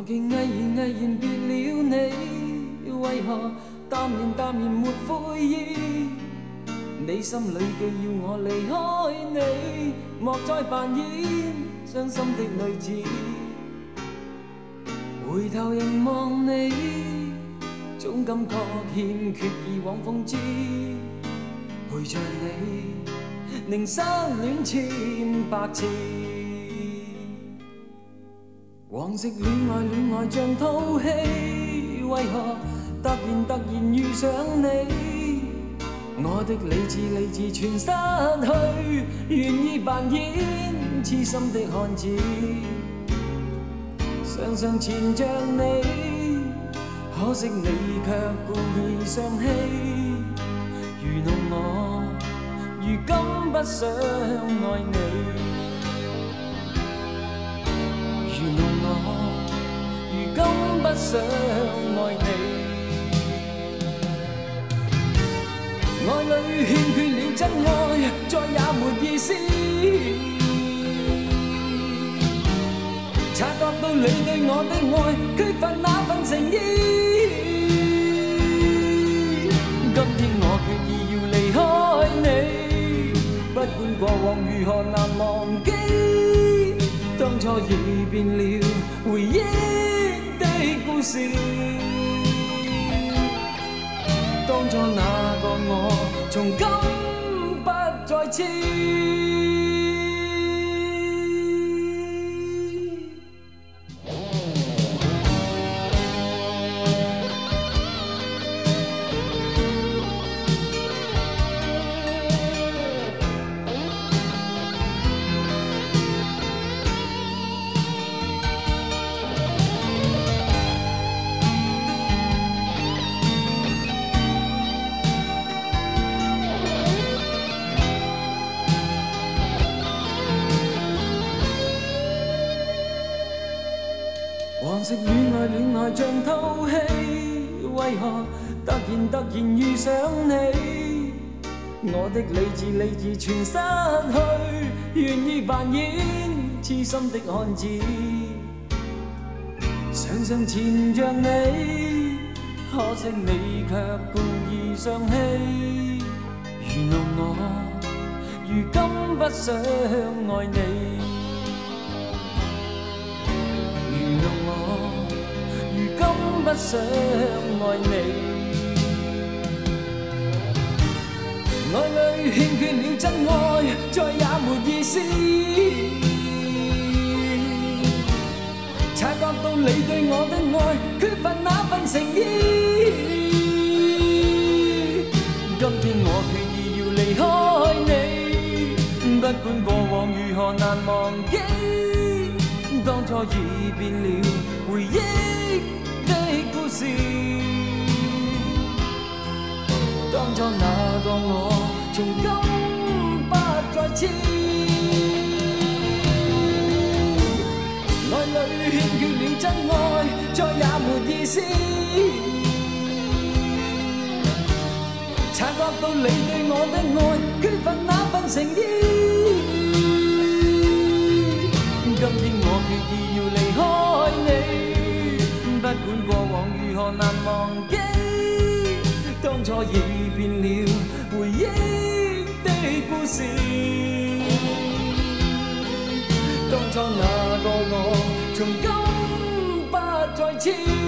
竟毅然别了你，为何淡然没悔意？你心里既要我离开你，莫再扮演伤心的女子。回头凝望你，总感觉欠缺以往风姿，陪着你，宁失恋千百次。往昔恋爱像套戏，为何突然遇上你？我的理智全失去，愿意扮演痴心的汉子，常常缠着你，可惜你却故意相欺，愚弄我，如今不想爱你，愚弄我，如今不想爱你。爱里欠缺了真爱，再也没意思。察觉到你对我的爱缺乏那份诚意，今天我决意要离开你，不管过往如何难忘記，當初已變了回憶的故事。當初那個我，從今不再似。往昔戀愛像套戲，為何突然遇上你？我的理智全失去，願意扮演痴心的漢子，常常纏着你，可惜你卻故意相欺，愚弄我，如今不想愛你。不想愛你，愛裏欠缺了真愛，再也沒意思。察覺到你對我的愛缺乏那份誠意，今天我決意要離開你，不管過往如何難忘記，當初已變了回憶故事，當初那個我，從今不再似。愛裏欠缺了真愛，再也沒意思。察覺到你對我的愛缺乏那份誠意，今天我決意要離開你。不管過往如何難忘記，當初已變了回憶的故事。當初那個我，從今不再似。